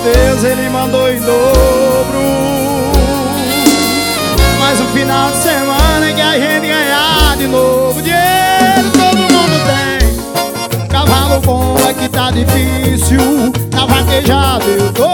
Deus ele mandou em dobro. Mais um final de semana que a gente ganhar de novo. Dinheiro todo mundo tem, cavalo bom é que tá difícil. Na vaquejada eu tô